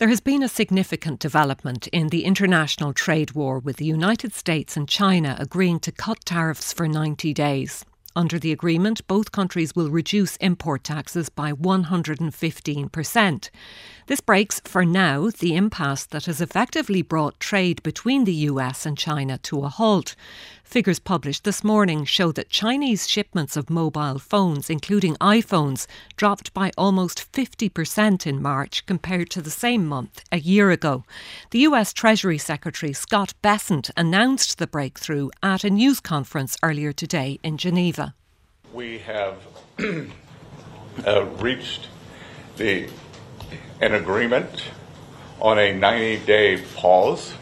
There has been a significant development in the international trade war, with the United States and China agreeing to cut tariffs for 90 days. Under the agreement, both countries will reduce import taxes by 115%. This breaks, for now, the impasse that has effectively brought trade between the US and China to a halt. Figures published this morning show that Chinese shipments of mobile phones, including iPhones, dropped by almost 50% in March compared to the same month a year ago. The US Treasury Secretary Scott Bessent announced the breakthrough at a news conference earlier today in Geneva. We have reached an agreement on a 90-day pause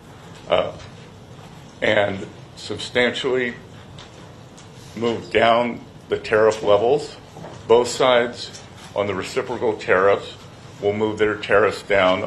and substantially moved down the tariff levels. Both sides on the reciprocal tariffs will move their tariffs down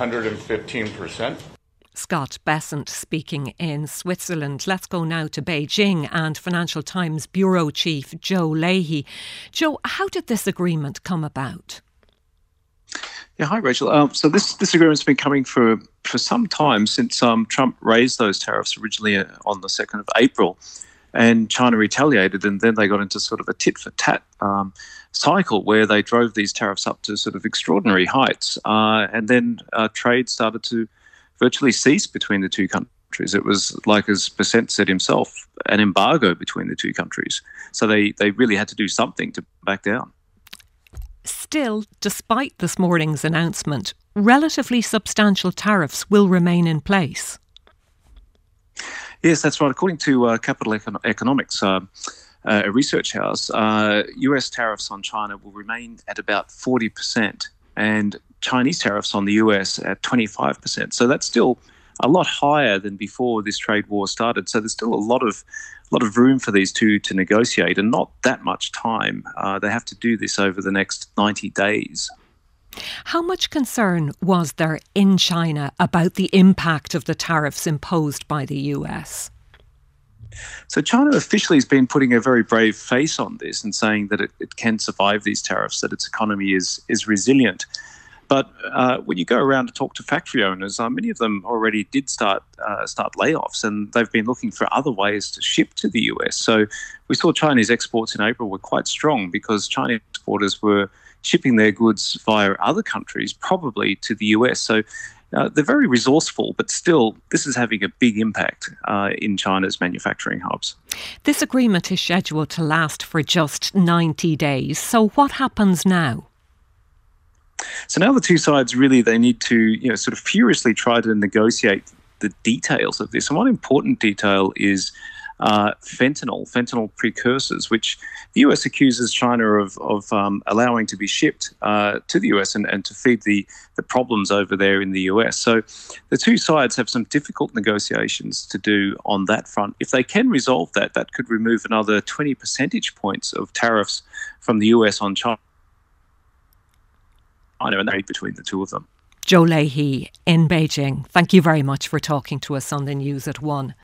115%. Scott Bessent speaking in Switzerland. Let's go now to Beijing and Financial Times Bureau Chief Joe Leahy. Joe, how did this agreement come about? Yeah, hi Rachel. So this agreement's been coming for some time, since Trump raised those tariffs originally on the 2nd of April, and China retaliated, and then they got into sort of a tit-for-tat cycle where they drove these tariffs up to sort of extraordinary heights, and then trade started to virtually cease between the two countries. It was, like as Bessent said himself, an embargo between the two countries. So they really had to do something to back down. Still, despite this morning's announcement, relatively substantial tariffs will remain in place. Yes, that's right. According to Capital Economics, a research house, US tariffs on China will remain at about 40%, and Chinese tariffs on the US at 25%. So that's still a lot higher than before this trade war started. So there's still a lot of room for these two to negotiate, and not that much time. They have to do this over the next 90 days. How much concern was there in China about the impact of the tariffs imposed by the US? So China officially has been putting a very brave face on this and saying that it can survive these tariffs, that its economy is resilient. But when you go around to talk to factory owners, many of them already did start layoffs, and they've been looking for other ways to ship to the US. So we saw Chinese exports in April were quite strong because Chinese exporters were shipping their goods via other countries, probably to the US. So they're very resourceful, but still, this is having a big impact in China's manufacturing hubs. This agreement is scheduled to last for just 90 days. So what happens now? So now the two sides they need to sort of furiously try to negotiate the details of this. And one important detail is fentanyl precursors, which the US accuses China of allowing to be shipped to the US and to feed the problems over there in the US. So the two sides have some difficult negotiations to do on that front. If they can resolve that, that could remove another 20 percentage points of tariffs from the US on China, and they between the two of them. Joe Leahy in Beijing, thank you very much for talking to us on the News at 1.